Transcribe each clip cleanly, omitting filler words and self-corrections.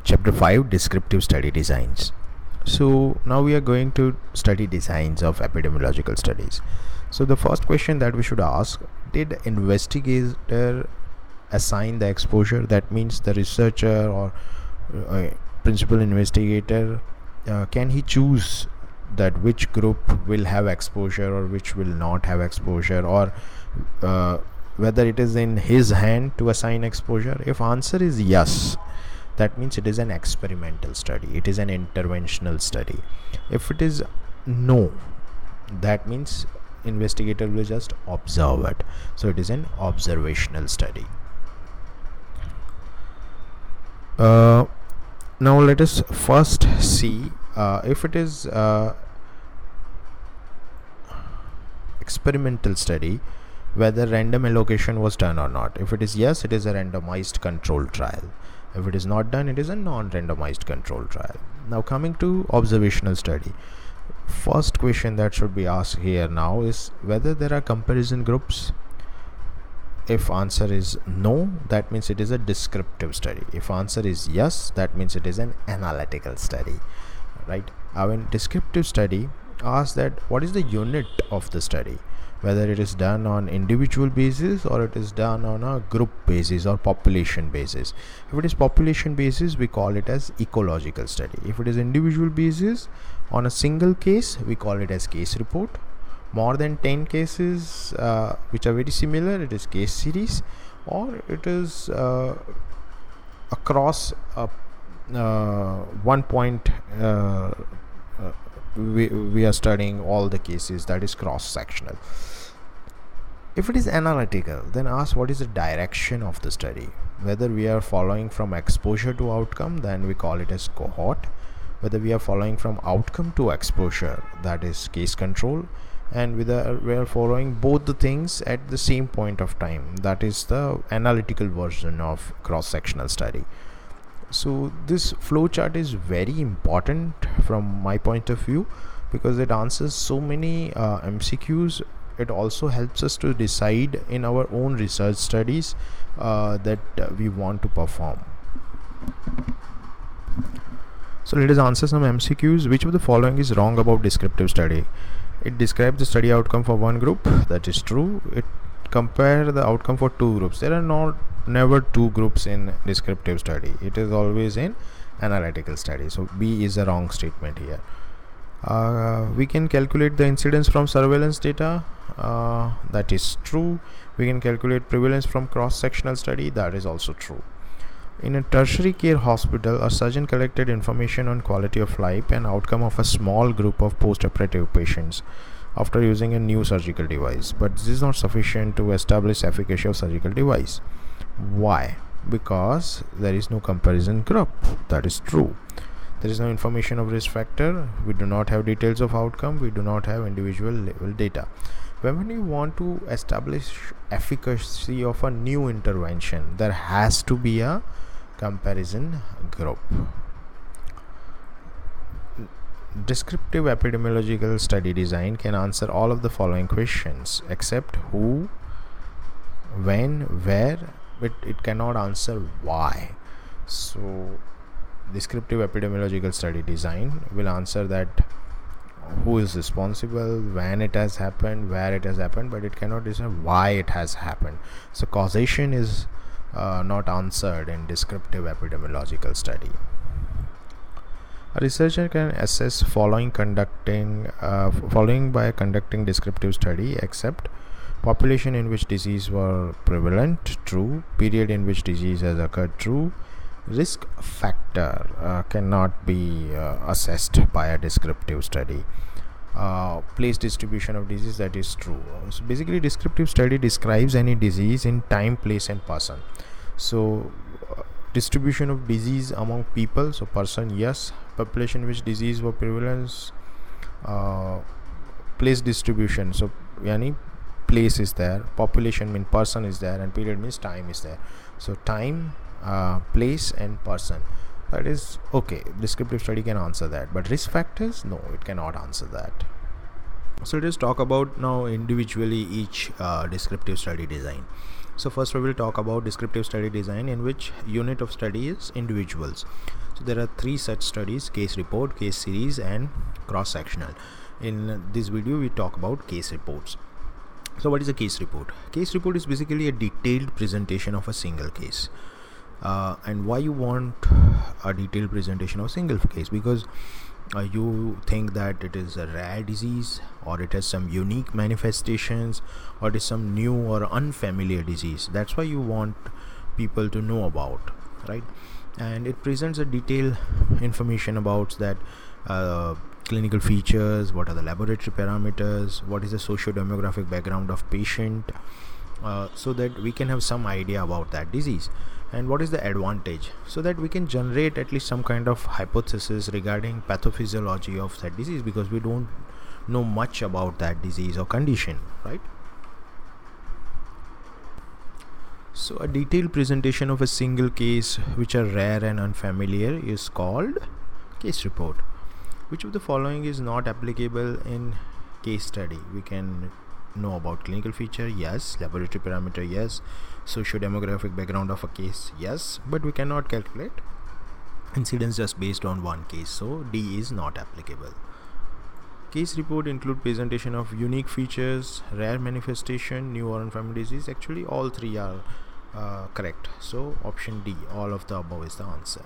Chapter 5, Descriptive Study Designs. So now we are going to study designs of epidemiological studies. So the first question that we should ask, did investigator assign the exposure? That means the researcher or principal investigator, can he choose that which group will have exposure or which will not have exposure, or whether it is in his hand to assign exposure? If answer is yes, that means it is an experimental study, it is an interventional study. If it is no, that means investigator will just observe it, so it is an observational study. Now let us first see if it is experimental study, whether random allocation was done or not. If it is yes, it is a randomized controlled trial. If it is not done, it is a non-randomized controlled trial. Now coming to observational study, first question that should be asked here now is whether there are comparison groups. If answer is no, that means it is a descriptive study. If answer is yes, that means it is an analytical study, right? Our descriptive study asks that what is the unit of the study, whether it is done on individual basis or it is done on a group basis or population basis. If it is population basis, we call it as ecological study. If it is individual basis on a single case, we call it as case report. More than 10 cases which are very similar, it is case series, or it is across one point we are studying all the cases, that is cross-sectional. If it is analytical, then ask what is the direction of the study, whether we are following from exposure to outcome, then we call it as cohort. Whether we are following from outcome to exposure, that is case control, and whether we are following both the things at the same point of time, that is the analytical version of cross-sectional study. So this flowchart is very important from my point of view because it answers so many MCQs. It also helps us to decide in our own research studies that we want to perform. So let us answer some MCQs. Which of the following is wrong about descriptive study? It describes the study outcome for one group, that is true. It compare the outcome for two groups. There are never two groups in descriptive study. It is always in analytical study. So B is a wrong statement here. We can calculate the incidence from surveillance data. That is true. We can calculate prevalence from cross-sectional study. That is also true. In a tertiary care hospital, a surgeon collected information on quality of life and outcome of a small group of post-operative patients after using a new surgical device, but this is not sufficient to establish efficacy of surgical device. Why? Because there is no comparison group. That is true. There is no information of risk factor. We do not have details of outcome. We do not have individual level data. When we want to establish efficacy of a new intervention, there has to be a comparison group. Descriptive epidemiological study design can answer all of the following questions except who, when, where, but it cannot answer why. So descriptive epidemiological study design will answer that who is responsible, when it has happened, where it has happened, but it cannot decide why it has happened. So causation is not answered in descriptive epidemiological study. A researcher can assess following by conducting descriptive study except population in which disease were prevalent, true. Period in which disease has occurred, true. Risk factor cannot be assessed by a descriptive study. Place distribution of disease, that is true. So basically descriptive study describes any disease in time, place and person. So distribution of disease among people, so person yes. Population which disease were prevalence, place distribution, so yani place is there, population means person is there, and period means time is there. So time, place and person, that is okay. Descriptive study can answer that, but risk factors, no, it cannot answer that. So let us talk about now individually each descriptive study design. So first we will talk about descriptive study design, in which unit of study is individuals. So there are 3 such studies: case report, case series, and cross-sectional. In this video we talk about case reports. So what is a case report? Case report is basically a detailed presentation of a single case. And why you want a detailed presentation of a single case? Because you think that it is a rare disease, or it has some unique manifestations, or it is some new or unfamiliar disease. That's why you want people to know about, right? And it presents a detailed information about that clinical features, what are the laboratory parameters, what is the socio-demographic background of patient, so that we can have some idea about that disease, and what is the advantage, so that we can generate at least some kind of hypothesis regarding pathophysiology of that disease, because we don't know much about that disease or condition, right? So a detailed presentation of a single case which are rare and unfamiliar is called case report. Which of the following is not applicable in case study? We can know about clinical feature, yes. Laboratory parameter, yes. Socio-demographic background of a case, yes. But we cannot calculate incidence just based on one case, so D is not applicable. Case report include presentation of unique features, rare manifestation, new or unfamiliar disease. Actually all 3 are correct, so option D, all of the above, is the answer.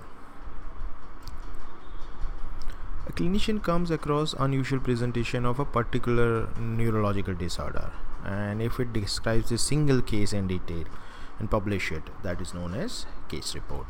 A clinician comes across unusual presentation of a particular neurological disorder, and if it describes a single case in detail and publish it, that is known as case report.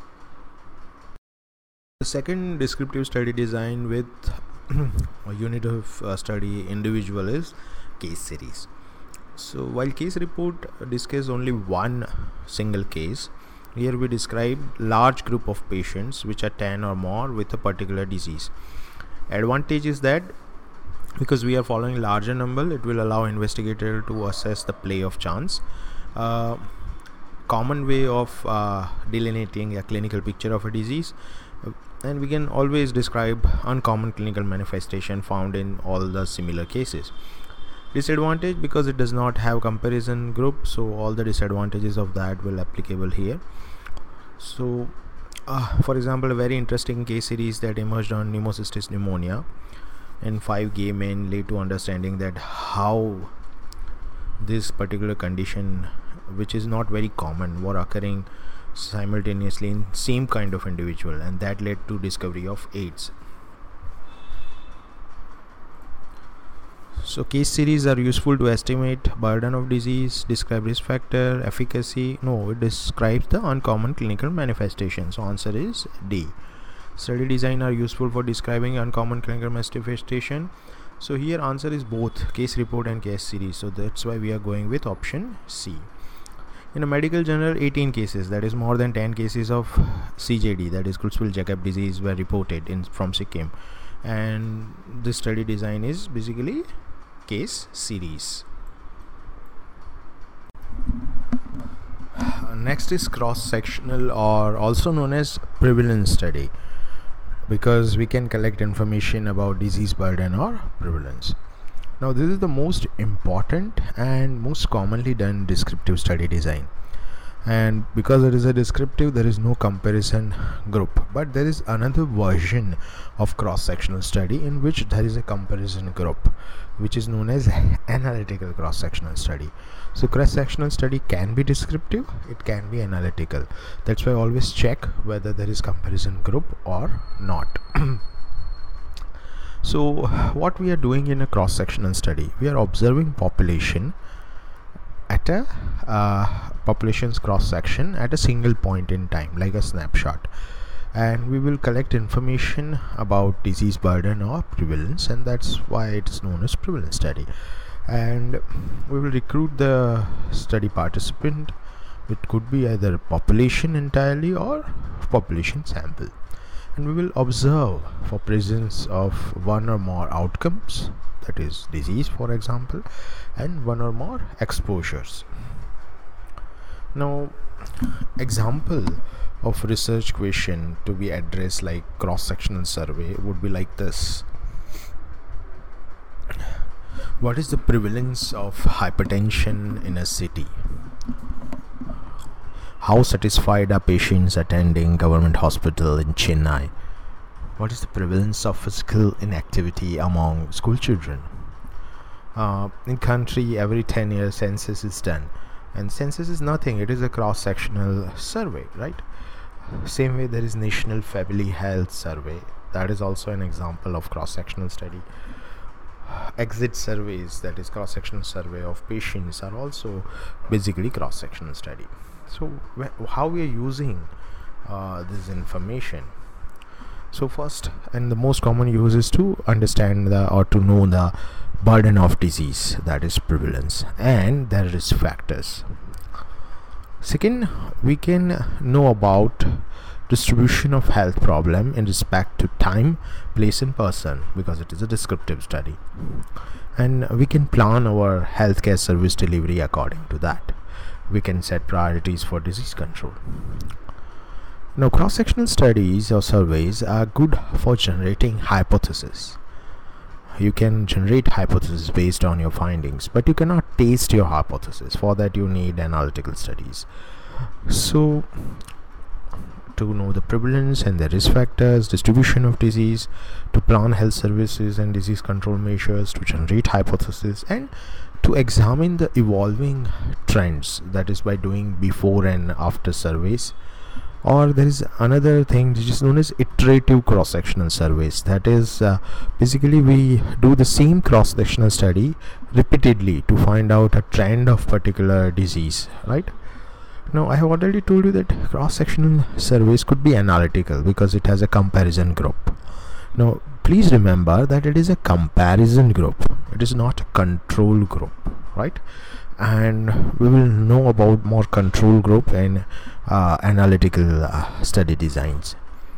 The second descriptive study design with a unit of study individual is case series. So while case report discusses only one single case, here we describe large group of patients which are 10 or more with a particular disease. Advantage is that because we are following larger number, it will allow investigator to assess the play of chance. Common way of delineating a clinical picture of a disease, and we can always describe uncommon clinical manifestation found in all the similar cases. Disadvantage, because it does not have comparison group, so all the disadvantages of that will applicable here. So for example, a very interesting case series that emerged on pneumocystis pneumonia in 5 gay men led to understanding that how this particular condition, which is not very common, were occurring simultaneously in same kind of individual, and that led to discovery of AIDS. So case series are useful to estimate burden of disease, describe risk factor, efficacy. No, it describes the uncommon clinical manifestation. So answer is D. Study design are useful for describing uncommon clinical manifestation. So here answer is both case report and case series. So that's why we are going with option C. In a medical journal, 18 cases, that is more than 10 cases of CJD, that is Creutzfeldt-Jakob disease, were reported from Sikkim. And this study design is basically case series. Next is cross-sectional, or also known as prevalence study, because we can collect information about disease burden or prevalence. Now this is the most important and most commonly done descriptive study design, and because it is a descriptive, there is no comparison group. But there is another version of cross-sectional study in which there is a comparison group, which is known as analytical cross-sectional study. So cross-sectional study can be descriptive, it can be analytical. That's why always check whether there is comparison group or not. So what we are doing in a cross-sectional study, we are observing population at a population's cross-section at a single point in time, like a snapshot, and we will collect information about disease burden or prevalence, and that's why it is known as prevalence study. And we will recruit the study participant. It could be either population entirely or population sample, and we will observe for presence of one or more outcomes, that is disease for example, and one or more exposures. Now example of research question to be addressed like cross-sectional survey would be like this: what is the prevalence of hypertension in a city? How satisfied are patients attending government hospital in Chennai? What is the prevalence of physical inactivity among school children? In country, every 10 years census is done, and census is nothing, it is a cross-sectional survey, right? Same way there is National Family Health Survey, that is also an example of cross-sectional study. Exit surveys, that is cross-sectional survey of patients, are also basically cross-sectional study. So how we are using this information? So first, and the most common use is to understand or to know the burden of disease, that is prevalence, and their risk factors. Second, we can know about distribution of health problem in respect to time, place and person, because it is a descriptive study, and we can plan our healthcare service delivery according to that. We can set priorities for disease control. Now, cross-sectional studies or surveys are good for generating hypotheses. You can generate hypotheses based on your findings, but you cannot test your hypothesis. For that you need analytical studies. So to know the prevalence and the risk factors, distribution of disease, to plan health services and disease control measures, to generate hypotheses, and to examine the evolving trends, that is by doing before and after surveys. Or there is another thing which is known as iterative cross-sectional surveys, that is basically we do the same cross-sectional study repeatedly to find out a trend of particular disease, right? Now, I have already told you that cross-sectional surveys could be analytical because it has a comparison group. Now, please remember that it is a comparison group, it is not a control group, right? And we will know about more control group and analytical study designs.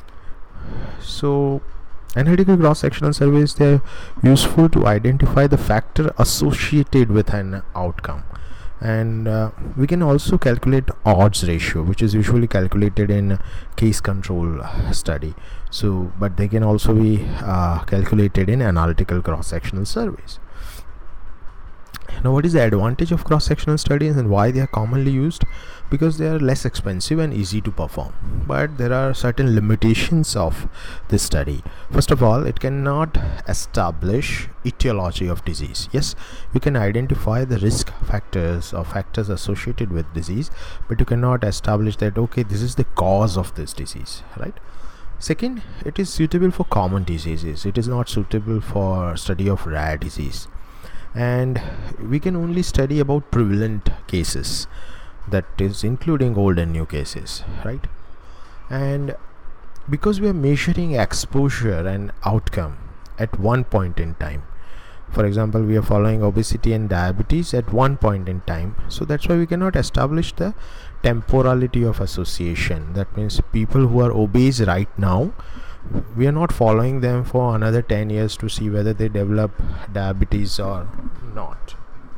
So analytical cross-sectional surveys, they are useful to identify the factor associated with an outcome, and we can also calculate odds ratio, which is usually calculated in case control study. So but they can also be calculated in analytical cross-sectional surveys. Now, what is the advantage of cross-sectional studies and why they are commonly used? Because they are less expensive and easy to perform, but there are certain limitations of this study. First of all, it cannot establish etiology of disease. Yes, you can identify the risk factors or factors associated with disease, but you cannot establish that okay, this is the cause of this disease, right? Second, it is suitable for common diseases. It is not suitable for study of rare disease, and we can only study about prevalent cases, that is including old and new cases, right? And because we are measuring exposure and outcome at one point in time, for example, we are following obesity and diabetes at one point in time, so that's why we cannot establish the temporality of association. That means people who are obese right now, we are not following them for another 10 years to see whether they develop diabetes or not.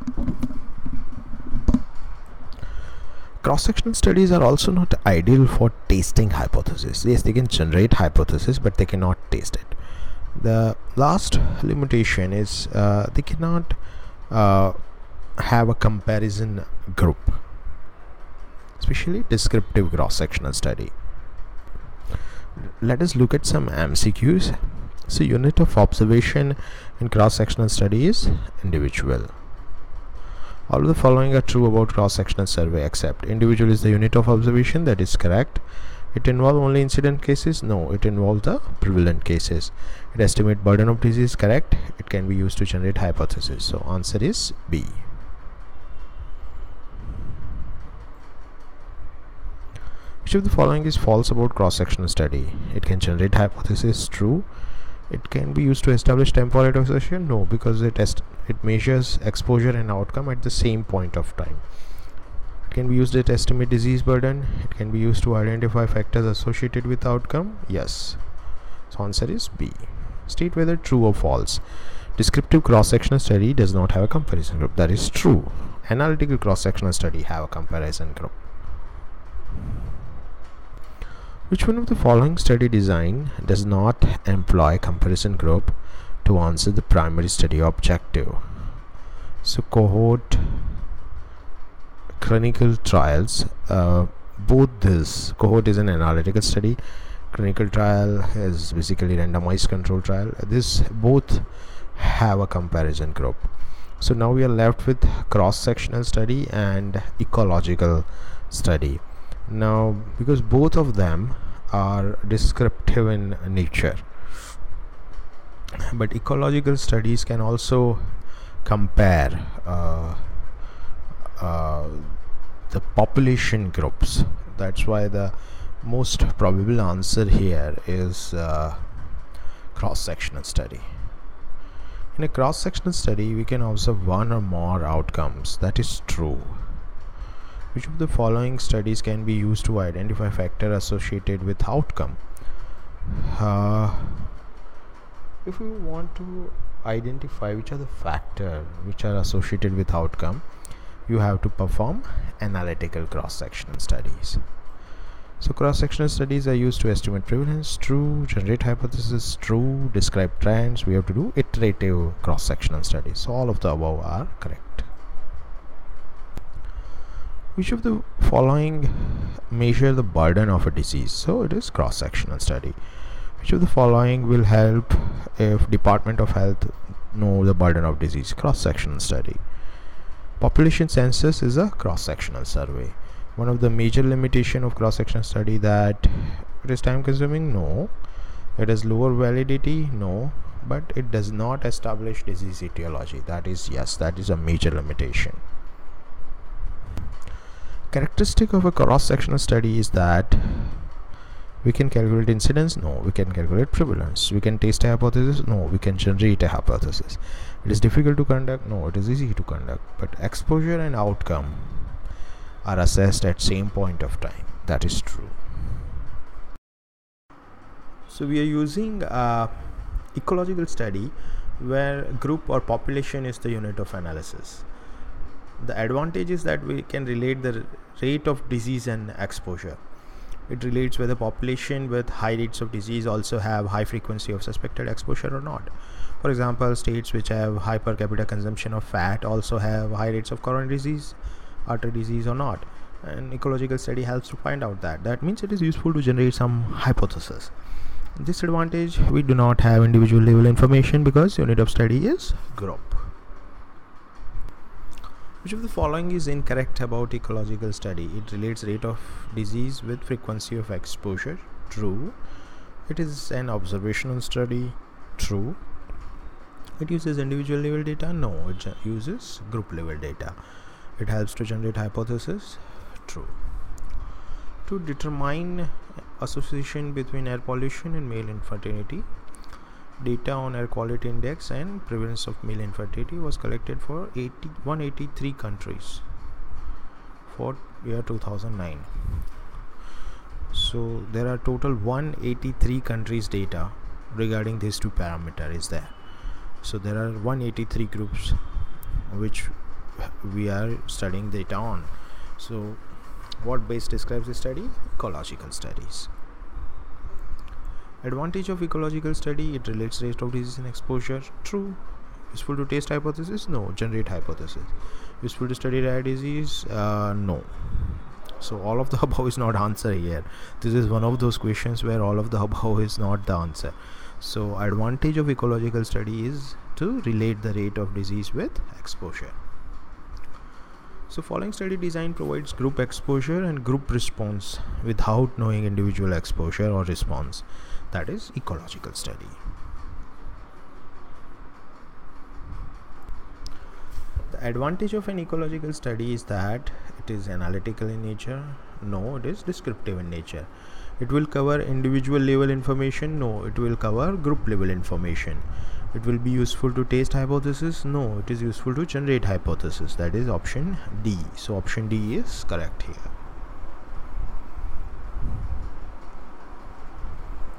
Cross-sectional studies are also not ideal for testing hypotheses. Yes, they can generate hypotheses, but they cannot test it. The last limitation is they cannot have a comparison group, especially descriptive cross-sectional study. Let us look at some MCQs. So unit of observation in cross-sectional study is individual. All of the following are true about cross-sectional survey except individual is the unit of observation. That is correct. It involves only incident cases. No, it involves the prevalent cases. It estimates burden of disease. Correct. It can be used to generate hypothesis. So answer is B. Which of the following is false about cross-sectional study? It can generate hypothesis. True. It can be used to establish temporal association. No, because it measures exposure and outcome at the same point of time. It can be used to estimate disease burden. It can be used to identify factors associated with outcome. Yes. So answer is B. State whether true or false. Descriptive cross-sectional study does not have a comparison group. That is true. Analytical cross-sectional study have a comparison group. Which one of the following study design does not employ comparison group to answer the primary study objective? So cohort clinical trials both this cohort is an analytical study, clinical trial is basically randomized control trial. This both have a comparison group. So now we are left with cross-sectional study and ecological study. Now, because both of them are descriptive in nature, but ecological studies can also compare the population groups. That's why the most probable answer here is cross-sectional study. In a cross-sectional study, we can observe one or more outcomes. That is true. Which of the following studies can be used to identify factors associated with outcome? If we want to identify which are the factors which are associated with outcome, you have to perform analytical cross-sectional studies. So cross-sectional studies are used to estimate prevalence, true, generate hypothesis, true, describe trends. We have to do iterative cross-sectional studies. So all of the above are correct. Which of the following measure the burden of a disease? So it is cross-sectional study. Which of the following will help if Department of Health know the burden of disease? Cross-sectional study. Population census is a cross-sectional survey. One of the major limitation of cross-sectional study that it is time consuming? No. It has lower validity? No. But it does not establish disease etiology. That is yes, that is a major limitation. Characteristic of a cross-sectional study is that we can calculate incidence? No. We can calculate prevalence. We can test a hypothesis? No. We can generate a hypothesis. It is difficult to conduct? No. It is easy to conduct. But exposure and outcome are assessed at same point of time. That is true. So we are using ecological study where group or population is the unit of analysis. The advantage is that we can relate the rate of disease and exposure. It relates whether population with high rates of disease also have high frequency of suspected exposure or not. For example, states which have high per capita consumption of fat also have high rates of coronary disease, artery disease or not. And ecological study helps to find out that. That means it is useful to generate some hypothesis. Disadvantage, we do not have individual level information because unit of study is group. Which of the following is incorrect about ecological study? It relates rate of disease with frequency of exposure. True. It is an observational study. True. It uses individual level data. No. It uses group level data. It helps to generate hypothesis. True. To determine association between air pollution and male infertility, data on air quality index and prevalence of male infertility was collected for 183 countries for year 2009. So there are total 183 countries data regarding these two parameters is there. So there are 183 groups which we are studying data on. So what base describes the study? Ecological studies. Advantage of ecological study, it relates rate of disease and exposure. True. Useful to test hypothesis? No. Generate hypothesis. Useful to study rare disease? No. So all of the above is not answer here. This is one of those questions where all of the above is not the answer. So advantage of ecological study is to relate the rate of disease with exposure. So following study design provides group exposure and group response without knowing individual exposure or response. That is ecological study. The advantage of an ecological study is that it is analytical in nature. No, it is descriptive in nature. It will cover individual level information. No, it will cover group level information. It will be useful to test hypothesis. No, it is useful to generate hypothesis. That is option D. So option D is correct here.